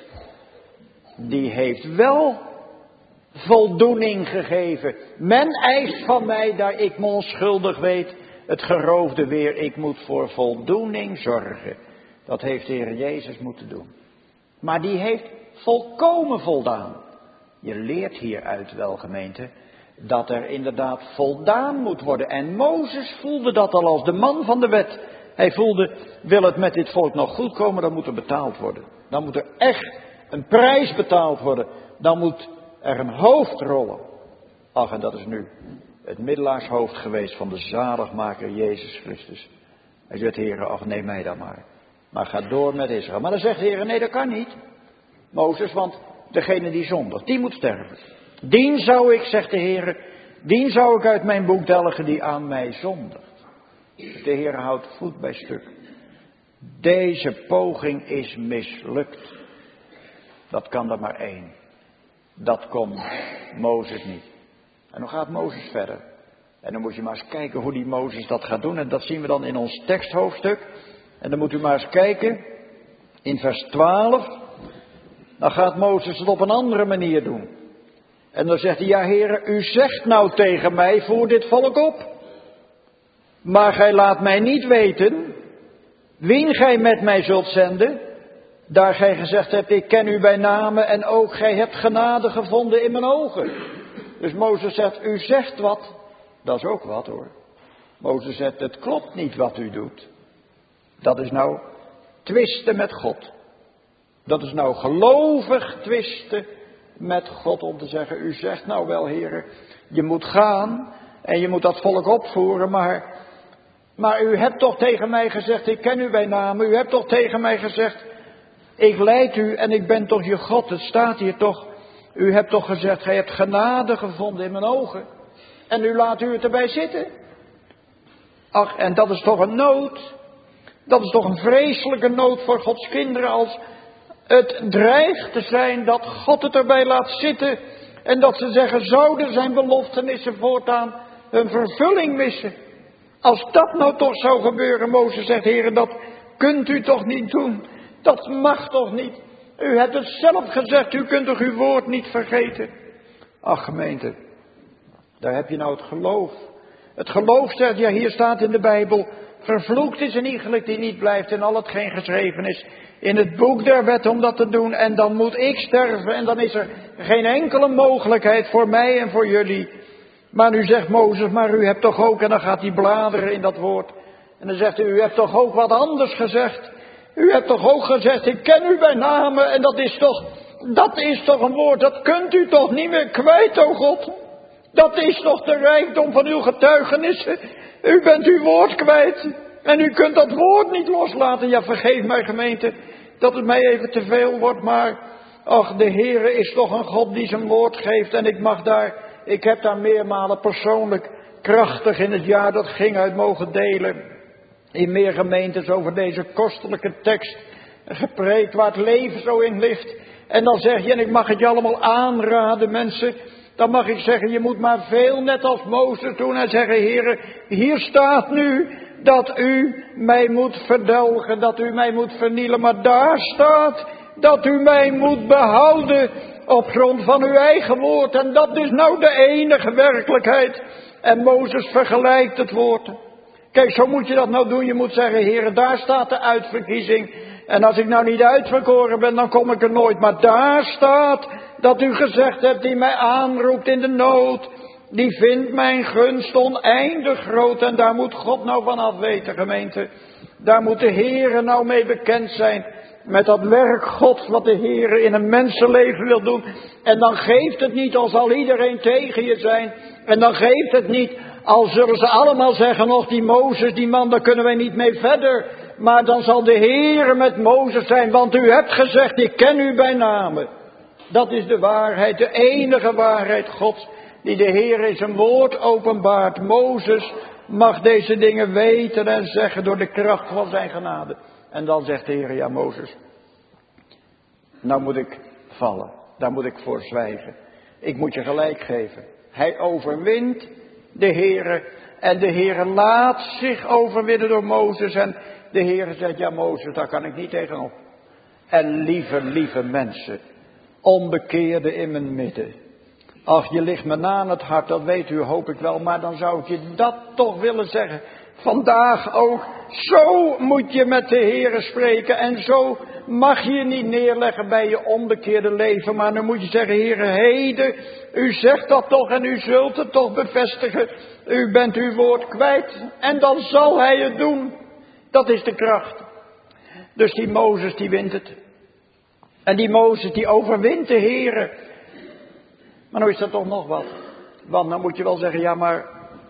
die heeft wel voldoening gegeven. Men eist van mij, daar ik me onschuldig weet, het geroofde weer. Ik moet voor voldoening zorgen. Dat heeft de Heer Jezus moeten doen. Maar die heeft volkomen voldaan. Je leert hieruit wel, gemeente, dat er inderdaad voldaan moet worden. En Mozes voelde dat al als de man van de wet. Hij voelde, wil het met dit volk nog goed komen, dan moet er betaald worden. Dan moet er echt een prijs betaald worden. Dan moet er een hoofd rollen. Ach, en dat is nu het middelaarshoofd geweest van de zaligmaker Jezus Christus. Hij zegt, Heere, ach, neem mij dan maar. Maar ga door met Israël. Maar dan zegt de Heer, nee, dat kan niet. Mozes, want degene die zondigt, die moet sterven. Dien zou ik, zegt de Heer, dien zou ik uit mijn boek delgen die aan mij zondigt. De Heer houdt voet bij stuk. Deze poging is mislukt. Dat kan er maar één. Dat kon Mozes niet. En dan gaat Mozes verder. En dan moet je maar eens kijken hoe die Mozes dat gaat doen. En dat zien we dan in ons teksthoofdstuk. En dan moet u maar eens kijken. In vers twaalf. Dan gaat Mozes het op een andere manier doen. En dan zegt hij, ja Heere, u zegt nou tegen mij, voer dit volk op. Maar gij laat mij niet weten, wien gij met mij zult zenden. Daar gij gezegd hebt, ik ken u bij name en ook gij hebt genade gevonden in mijn ogen. Dus Mozes zegt, u zegt wat. Dat is ook wat hoor. Mozes zegt, het klopt niet wat u doet. Dat is nou twisten met God. Dat is nou gelovig twisten met God om te zeggen, u zegt nou wel Heere, je moet gaan en je moet dat volk opvoeren, maar, maar u hebt toch tegen mij gezegd, ik ken u bij name, u hebt toch tegen mij gezegd, Ik leid u en ik ben toch je God. Het staat hier toch. U hebt toch gezegd, gij hebt genade gevonden in mijn ogen. En nu laat u het erbij zitten. Ach, en dat is toch een nood. Dat is toch een vreselijke nood voor Gods kinderen als het dreigt te zijn dat God het erbij laat zitten. En dat ze zeggen, zouden zijn beloftenissen voortaan hun vervulling missen. Als dat nou toch zou gebeuren, Mozes zegt, Heere, dat kunt u toch niet doen. Dat mag toch niet. U hebt het zelf gezegd, u kunt toch uw woord niet vergeten. Ach gemeente, daar heb je nou het geloof. Het geloof zegt, ja hier staat in de Bijbel, vervloekt is een iegelijk die niet blijft in al hetgeen geschreven is. In het boek der wet om dat te doen en dan moet ik sterven en dan is er geen enkele mogelijkheid voor mij en voor jullie. Maar nu zegt Mozes, maar u hebt toch ook, en dan gaat hij bladeren in dat woord. En dan zegt hij, u hebt toch ook wat anders gezegd. U hebt toch ook gezegd, ik ken u bij name en dat is toch, dat is toch een woord, dat kunt u toch niet meer kwijt, o God. Dat is toch de rijkdom van uw getuigenissen. U bent uw woord kwijt en u kunt dat woord niet loslaten. Ja, vergeef mij gemeente, dat het mij even te veel wordt, maar ach, de Heere is toch een God die zijn woord geeft en ik mag daar, ik heb daar meermalen persoonlijk krachtig in het jaar dat ging uit mogen delen. In meer gemeentes over deze kostelijke tekst gepreekt waar het leven zo in ligt. En dan zeg je, en ik mag het je allemaal aanraden mensen. Dan mag ik zeggen, je moet maar veel net als Mozes doen en zeggen, Heere, hier staat nu dat u mij moet verdelgen, dat u mij moet vernielen. Maar daar staat dat u mij moet behouden op grond van uw eigen woord. En dat is nou de enige werkelijkheid. En Mozes vergelijkt het woord. Kijk, zo moet je dat nou doen. Je moet zeggen, Heere, daar staat de uitverkiezing. En als ik nou niet uitverkoren ben, dan kom ik er nooit. Maar daar staat dat u gezegd hebt, die mij aanroept in de nood. Die vindt mijn gunst oneindig groot. En daar moet God nou vanaf weten, gemeente. Daar moet de Heere nou mee bekend zijn. Met dat werk Gods wat de Heere in een mensenleven wil doen. En dan geeft het niet als zal iedereen tegen je zijn. En dan geeft het niet al zullen ze allemaal zeggen nog die Mozes, die man, daar kunnen wij niet mee verder. Maar dan zal de Heere met Mozes zijn, want u hebt gezegd, ik ken u bij name. Dat is de waarheid, de enige waarheid Gods, die de Heere in zijn woord openbaart. Mozes mag deze dingen weten en zeggen door de kracht van zijn genade. En dan zegt de Heere, ja Mozes, nou moet ik vallen, daar moet ik voor zwijgen. Ik moet je gelijk geven. Hij overwint de Heere en de Heere laat zich overwinnen door Mozes en de Heere zegt, ja Mozes, daar kan ik niet tegenop. En lieve, lieve mensen, onbekeerden in mijn midden. Ach, je ligt me na aan het hart, dat weet u, hoop ik wel, maar dan zou ik je dat toch willen zeggen. Vandaag ook, zo moet je met de Heere spreken en zo mag je niet neerleggen bij je onbekeerde leven. Maar dan moet je zeggen, Heere, heden, u zegt dat toch en u zult het toch bevestigen. U bent uw woord kwijt en dan zal hij het doen. Dat is de kracht. Dus die Mozes die wint het. En die Mozes die overwint de Heere. Maar nou is dat toch nog wat. Want dan moet je wel zeggen, ja maar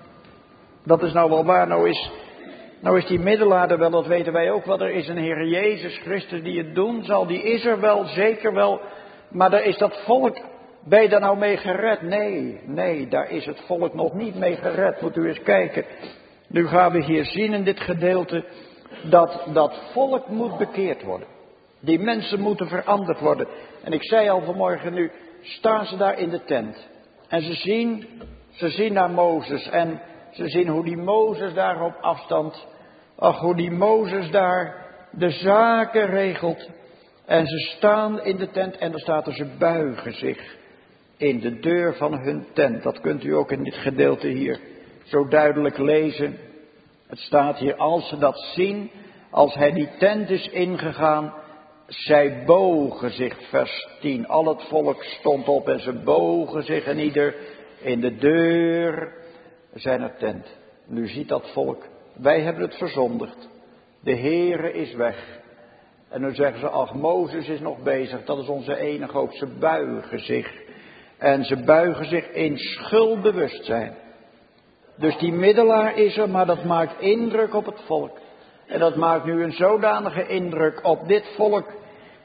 dat is nou wel waar. Nou is, nou is die middelaar er wel, dat weten wij ook wel. Er is een Heer Jezus Christus die het doen zal. Die is er wel, zeker wel. Maar daar is dat volk, ben je daar nou mee gered? Nee, nee, daar is het volk nog niet mee gered. Moet u eens kijken. Nu gaan we hier zien in dit gedeelte dat dat volk moet bekeerd worden. Die mensen moeten veranderd worden. En ik zei al vanmorgen, nu staan ze daar in de tent. En ze zien, ze zien naar Mozes en ze zien hoe die Mozes daar op afstand, ach hoe die Mozes daar de zaken regelt. En ze staan in de tent en dan staat er, ze buigen zich in de deur van hun tent. Dat kunt u ook in dit gedeelte hier zo duidelijk lezen. Het staat hier, als ze dat zien, als hij die tent is ingegaan, zij bogen zich, vers tien. Al het volk stond op en ze bogen zich en ieder in de deur zijner tent. Nu ziet dat volk, wij hebben het verzondigd. De Heere is weg. En dan zeggen ze, ach, Mozes is nog bezig, dat is onze enige hoop. Ze buigen zich. En ze buigen zich in schuldbewustzijn. Dus die middelaar is er, maar dat maakt indruk op het volk. En dat maakt nu een zodanige indruk op dit volk.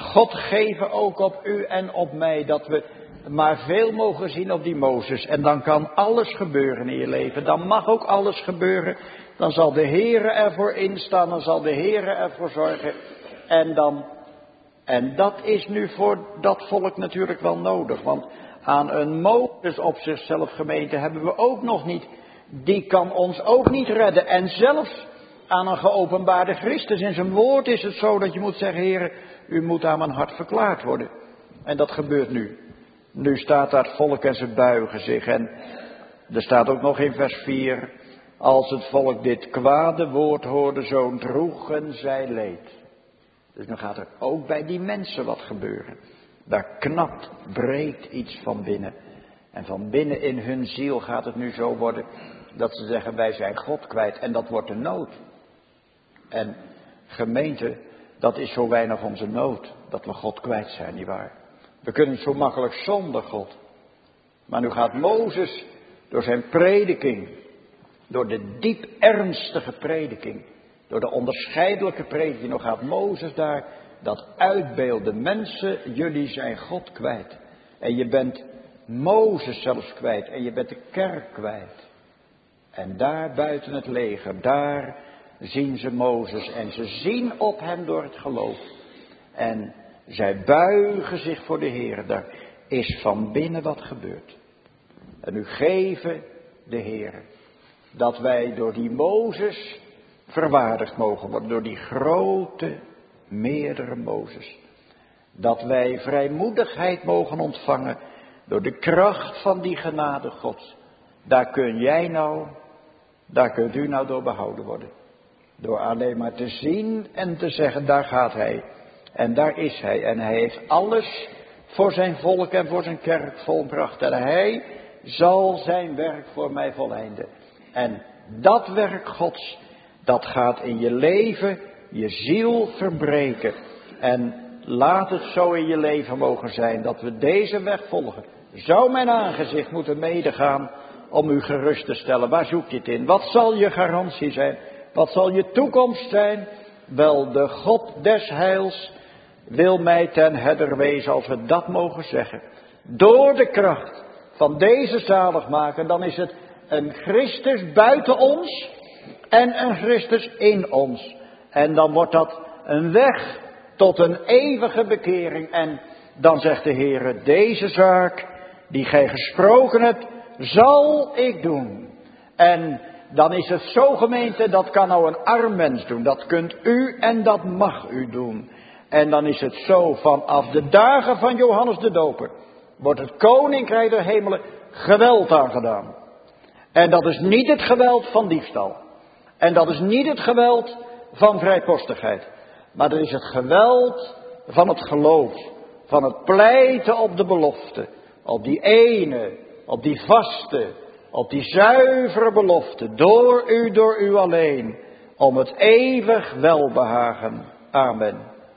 God geven ook op u en op mij, dat we maar veel mogen zien op die Mozes. En dan kan alles gebeuren in je leven. Dan mag ook alles gebeuren. Dan zal de Heere ervoor instaan. Dan zal de Heere ervoor zorgen. En dan, en dat is nu voor dat volk natuurlijk wel nodig. Want aan een Mozes op zichzelf, gemeente, hebben we ook nog niet. Die kan ons ook niet redden. En zelfs aan een geopenbaarde Christus in zijn woord is het zo dat je moet zeggen, Heere, u moet aan mijn hart verklaard worden. En dat gebeurt nu. Nu staat daar het volk en ze buigen zich. En er staat ook nog in vers vier. Als het volk dit kwade woord hoorde, zo droegen zij leed. Dus dan gaat er ook bij die mensen wat gebeuren. Daar knapt, breekt iets van binnen. En van binnen in hun ziel gaat het nu zo worden dat ze zeggen, wij zijn God kwijt. En dat wordt de nood. En gemeente, dat is zo weinig onze nood. Dat we God kwijt zijn, nietwaar? We kunnen het zo makkelijk zonder God. Maar nu gaat Mozes door zijn prediking, door de diep ernstige prediking, door de onderscheidelijke prediking, nog gaat Mozes daar dat uitbeelden. Mensen, jullie zijn God kwijt. En je bent Mozes zelfs kwijt en je bent de kerk kwijt. En daar buiten het leger, daar zien ze Mozes en ze zien op hem door het geloof. En zij buigen zich voor de Heer. Daar is van binnen wat gebeurd. En nu geven de Heer dat wij door die Mozes verwaardigd mogen worden. Door die grote, meerdere Mozes. Dat wij vrijmoedigheid mogen ontvangen door de kracht van die genade Gods. Daar kun jij nou, daar kunt u nou door behouden worden. Door alleen maar te zien en te zeggen, daar gaat hij. En daar is hij. En hij heeft alles voor zijn volk en voor zijn kerk volbracht. En hij zal zijn werk voor mij voleinden. En dat werk Gods, dat gaat in je leven, je ziel verbreken. En laat het zo in je leven mogen zijn dat we deze weg volgen. Zou mijn aangezicht moeten medegaan om u gerust te stellen? Waar zoek je het in? Wat zal je garantie zijn? Wat zal je toekomst zijn? Wel, de God des heils wil mij ten herder wezen, als we dat mogen zeggen. Door de kracht van deze zaligmaker, dan is het een Christus buiten ons en een Christus in ons. En dan wordt dat een weg tot een eeuwige bekering. En dan zegt de Heer, deze zaak die gij gesproken hebt, zal ik doen. En dan is het zo, gemeente, dat kan nou een arm mens doen. Dat kunt u en dat mag u doen. En dan is het zo, vanaf de dagen van Johannes de Doper wordt het koninkrijk der hemelen geweld aangedaan. En dat is niet het geweld van diefstal. En dat is niet het geweld van vrijpostigheid. Maar dat is het geweld van het geloof. Van het pleiten op de belofte. Op die ene, op die vaste, op die zuivere belofte. Door u, door u alleen. Om het eeuwig welbehagen. Amen.